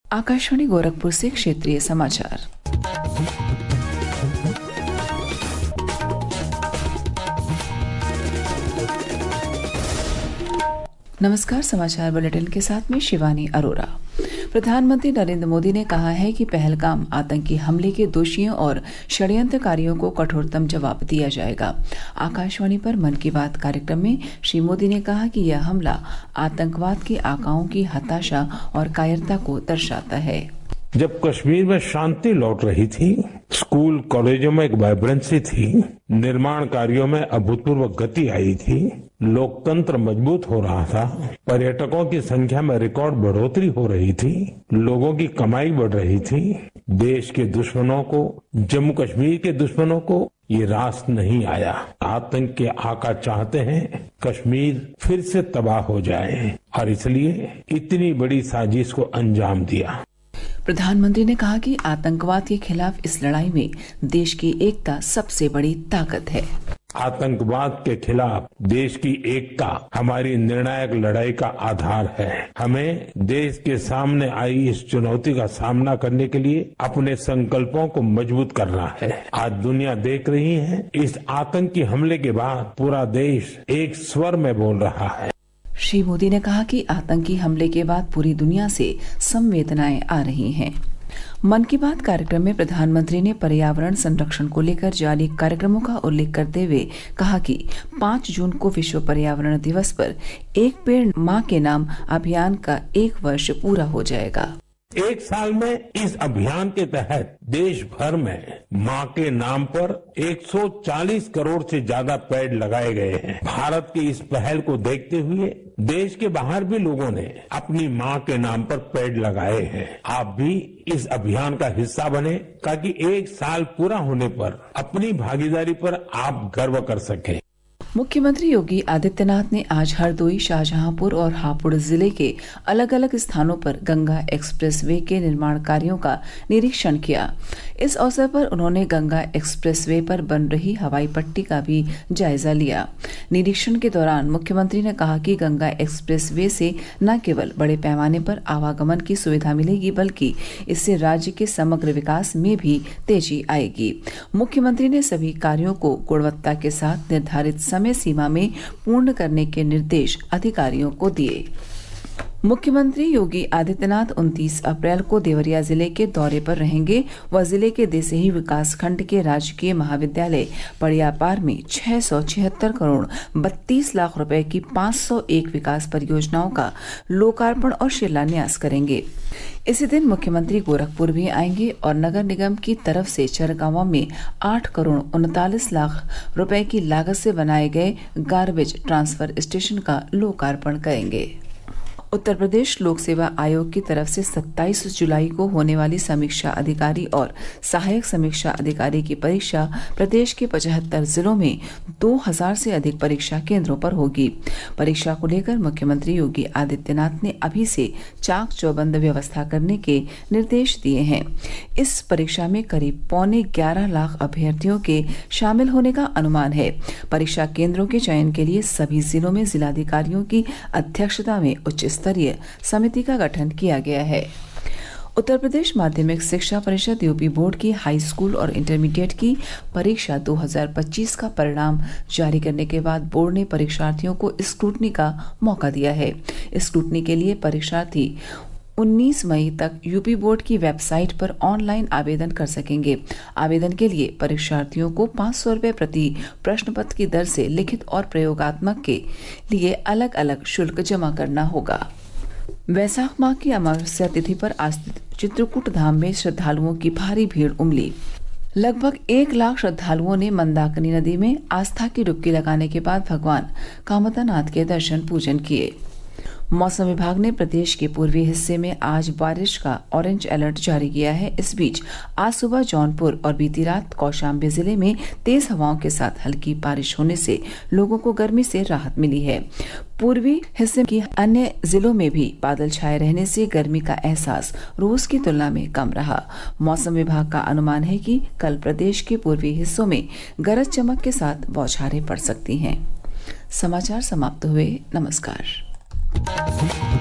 आकाशवाणी गोरखपुर से क्षेत्रीय समाचार। नमस्कार, समाचार बुलेटिन के साथ में शिवानी अरोरा। प्रधानमंत्री नरेंद्र मोदी ने कहा है कि पहलगाम आतंकी हमले के दोषियों और षड्यंत्रकारियों को कठोरतम जवाब दिया जाएगा। आकाशवाणी पर मन की बात कार्यक्रम में श्री मोदी ने कहा कि यह हमला आतंकवाद के आकाओं की हताशा और कायरता को दर्शाता है। जब कश्मीर में शांति लौट रही थी, स्कूल कॉलेजों में एक वाइब्रेंसी थी, निर्माण कार्यों में अभूतपूर्व गति आई थी, लोकतंत्र मजबूत हो रहा था, पर्यटकों की संख्या में रिकॉर्ड बढ़ोतरी हो रही थी, लोगों की कमाई बढ़ रही थी, देश के दुश्मनों को, जम्मू कश्मीर के दुश्मनों को ये रास नहीं आया। आतंक के आका चाहते हैं कश्मीर फिर से तबाह हो जाए और इसलिए इतनी बड़ी साजिश को अंजाम दिया। प्रधानमंत्री ने कहा कि आतंकवाद के खिलाफ इस लड़ाई में देश की एकता सबसे बड़ी ताकत है। आतंकवाद के खिलाफ देश की एकता हमारी निर्णायक लड़ाई का आधार है। हमें देश के सामने आई इस चुनौती का सामना करने के लिए अपने संकल्पों को मजबूत करना है। आज दुनिया देख रही है, इस आतंकी हमले के बाद पूरा देश एक स्वर में बोल रहा है। श्री मोदी ने कहा कि आतंकी हमले के बाद पूरी दुनिया से संवेदनाएं आ रही हैं। मन की बात कार्यक्रम में प्रधानमंत्री ने पर्यावरण संरक्षण को लेकर जारी कार्यक्रमों का उल्लेख करते हुए कहा कि 5 जून को विश्व पर्यावरण दिवस पर एक पेड़ माँ के नाम अभियान का 1 वर्ष पूरा हो जाएगा। एक साल में इस अभियान के तहत देश भर में माँ के नाम पर 140 करोड़ से ज्यादा पेड़ लगाए गए हैं। भारत की इस पहल को देखते हुए देश के बाहर भी लोगों ने अपनी माँ के नाम पर पेड़ लगाए हैं। आप भी इस अभियान का हिस्सा बने ताकि 1 साल पूरा होने पर अपनी भागीदारी पर आप गर्व कर सकें। मुख्यमंत्री योगी आदित्यनाथ ने आज हरदोई, शाहजहांपुर और हापुड़ जिले के अलग अलग स्थानों पर गंगा एक्सप्रेसवे के निर्माण कार्यों का निरीक्षण किया। इस अवसर पर उन्होंने गंगा एक्सप्रेसवे पर बन रही हवाई पट्टी का भी जायजा लिया। निरीक्षण के दौरान मुख्यमंत्री ने कहा कि गंगा एक्सप्रेसवे से न केवल बड़े पैमाने पर आवागमन की सुविधा मिलेगी, बल्कि इससे राज्य के समग्र विकास में भी तेजी आएगी। मुख्यमंत्री ने सभी कार्यों को गुणवत्ता के साथ निर्धारित समय सीमा में पूर्ण करने के निर्देश अधिकारियों को दिए। मुख्यमंत्री योगी आदित्यनाथ 29 अप्रैल को देवरिया जिले के दौरे पर रहेंगे। वह जिले के देसही विकास खंड के राजकीय महाविद्यालय पड़ियापार में 676 करोड़ 32 लाख रुपए की 501 विकास परियोजनाओं का लोकार्पण और शिलान्यास करेंगे। इसी दिन मुख्यमंत्री गोरखपुर भी आएंगे और नगर निगम की तरफ से चरगांव में 8 करोड़ 39 लाख रुपए की लागत से बनाए गए गार्बेज ट्रांसफर स्टेशन का लोकार्पण करेंगे। उत्तर प्रदेश लोक सेवा आयोग की तरफ से 27 जुलाई को होने वाली समीक्षा अधिकारी और सहायक समीक्षा अधिकारी की परीक्षा प्रदेश के 75 जिलों में 2000 से अधिक परीक्षा केंद्रों पर होगी। परीक्षा को लेकर मुख्यमंत्री योगी आदित्यनाथ ने अभी से चाक चौबंद व्यवस्था करने के निर्देश दिए हैं। इस परीक्षा में करीब 11.25 लाख अभ्यर्थियों के शामिल होने का अनुमान है। परीक्षा केंद्रों के चयन के लिए सभी जिलों में जिलाधिकारियों की अध्यक्षता में उच्च स्तरीय समिति का गठन किया गया है। उत्तर प्रदेश माध्यमिक शिक्षा परिषद यूपी बोर्ड की हाई स्कूल और इंटरमीडिएट की परीक्षा 2025 का परिणाम जारी करने के बाद बोर्ड ने परीक्षार्थियों को स्क्रूटनी का मौका दिया है। स्क्रूटनी के लिए परीक्षार्थी 19 मई तक यूपी बोर्ड की वेबसाइट पर ऑनलाइन आवेदन कर सकेंगे। आवेदन के लिए परीक्षार्थियों को 500 रुपये प्रति प्रश्न पत्र की दर से लिखित और प्रयोगात्मक के लिए अलग अलग शुल्क जमा करना होगा। वैशाख माह की अमावस्या तिथि पर आज चित्रकूट धाम में श्रद्धालुओं की भारी भीड़ उमड़ी। लगभग 1 लाख श्रद्धालुओं ने मंदाकिनी नदी में आस्था की डुबकी लगाने के बाद भगवान कामतानाथ के दर्शन पूजन किए। मौसम विभाग ने प्रदेश के पूर्वी हिस्से में आज बारिश का ऑरेंज अलर्ट जारी किया है। इस बीच आज सुबह जौनपुर और बीती रात कौशाम्बी जिले में तेज हवाओं के साथ हल्की बारिश होने से लोगों को गर्मी से राहत मिली है। पूर्वी हिस्से की अन्य जिलों में भी बादल छाए रहने से गर्मी का एहसास रोज की तुलना में कम रहा। मौसम विभाग का अनुमान है कि कल प्रदेश के पूर्वी हिस्सों में गरज चमक के साथ बौछारें पड़ सकती हैं। समाचार समाप्त हुए। नमस्कार।